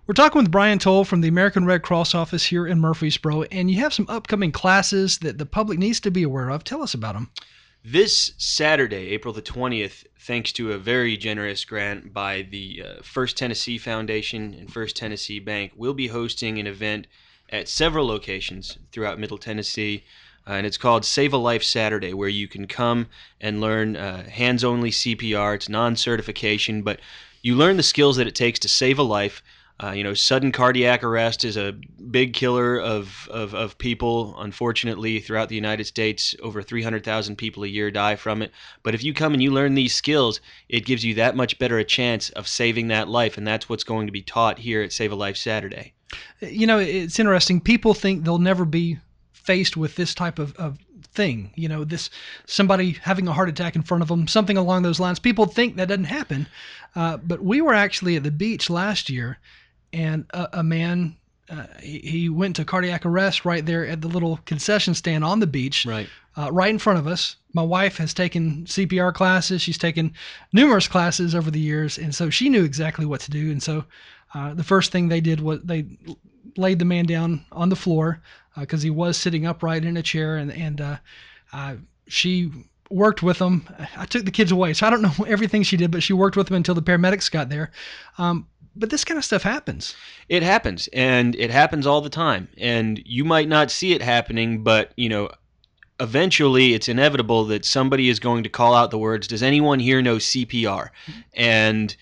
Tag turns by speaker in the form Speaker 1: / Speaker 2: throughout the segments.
Speaker 1: We're talking with Brian Toll from the American Red Cross office here in Murfreesboro, and you have some upcoming classes that the public needs to be aware of. Tell us about them.
Speaker 2: This Saturday, April the 20th, thanks to a very generous grant by the First Tennessee Foundation and First Tennessee Bank, we'll be hosting an event at several locations throughout Middle Tennessee, and it's called Save a Life Saturday, where you can come and learn hands-only CPR. It's non-certification, but you learn the skills that it takes to save a life. Sudden cardiac arrest is a big killer of people. Unfortunately, throughout the United States, over 300,000 people a year die from it. But if you come and you learn these skills, it gives you that much better a chance of saving that life, and that's what's going to be taught here at Save a Life Saturday.
Speaker 1: You know, it's interesting. People think they'll never be faced with this type of thing. You know, this somebody having a heart attack in front of them, something along those lines. People think that doesn't happen. But we were actually at the beach last year, and a man, he went to cardiac arrest right there at the little concession stand on the beach,
Speaker 2: Right.
Speaker 1: Right in front of us. My wife has taken CPR classes. She's taken numerous classes over the years, and so she knew exactly what to do. And so the first thing they did was they laid the man down on the floor because he was sitting upright in a chair, and she worked with him. I took the kids away, so I don't know everything she did, but she worked with him until the paramedics got there. But this kind of stuff happens.
Speaker 2: It happens, and it happens all the time. And you might not see it happening, but, eventually it's inevitable that somebody is going to call out the words, "Does anyone here know CPR?" And,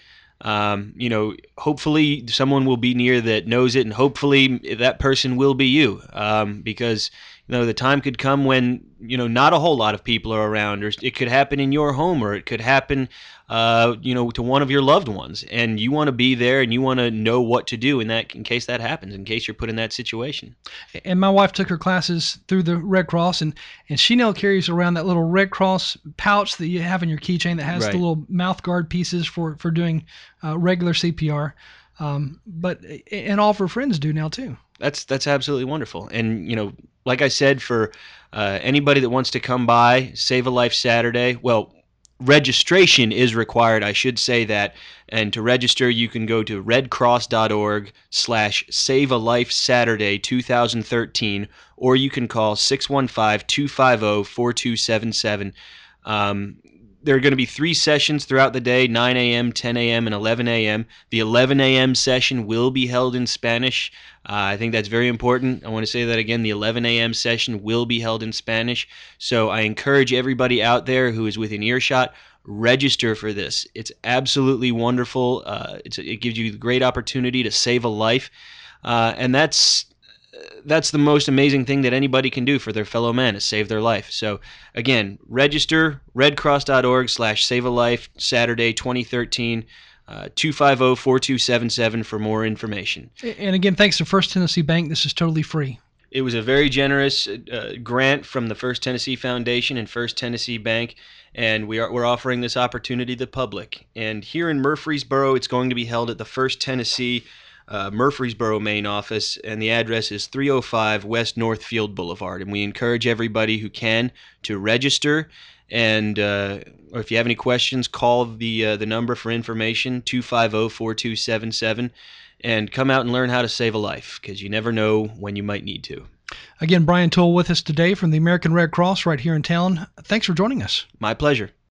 Speaker 2: hopefully someone will be near that knows it, and hopefully that person will be you, because the time could come when not a whole lot of people are around, or it could happen in your home, or it could happen to one of your loved ones, and you want to be there and you want to know what to do in case that happens, in case you're put in that situation.
Speaker 1: And my wife took her classes through the Red Cross, and she now carries around that little Red Cross pouch that you have in your keychain that has
Speaker 2: Right.
Speaker 1: the little mouth guard pieces for doing regular CPR. And all of her friends do now too.
Speaker 2: That's absolutely wonderful. And like I said, for anybody that wants to come by, Save a Life Saturday, well, registration is required, I should say that. And to register, you can go to redcross.org/SaveALifeSaturday2013, or you can call 615-250-4277. There are going to be 3 sessions throughout the day, 9 a.m., 10 a.m., and 11 a.m. The 11 a.m. session will be held in Spanish. I think that's very important. I want to say that again. The 11 a.m. session will be held in Spanish. So I encourage everybody out there who is within earshot, register for this. It's absolutely wonderful. It gives you the great opportunity to save a life. And that's the most amazing thing that anybody can do for their fellow man, is save their life. So again, register, redcross.org/SaveALifeSaturday2013, 250-4277 for more information.
Speaker 1: And again, thanks to First Tennessee Bank. This is totally free.
Speaker 2: It was a very generous grant from the First Tennessee Foundation and First Tennessee Bank, and we're offering this opportunity to the public. And here in Murfreesboro, it's going to be held at the First Tennessee Murfreesboro main office, and the address is 305 West Northfield Boulevard. And we encourage everybody who can to register. And or if you have any questions, call the number for information, 250-4277, and come out and learn how to save a life, because you never know when you might need to.
Speaker 1: Again, Brian Toll with us today from the American Red Cross right here in town. Thanks for joining us.
Speaker 2: My pleasure.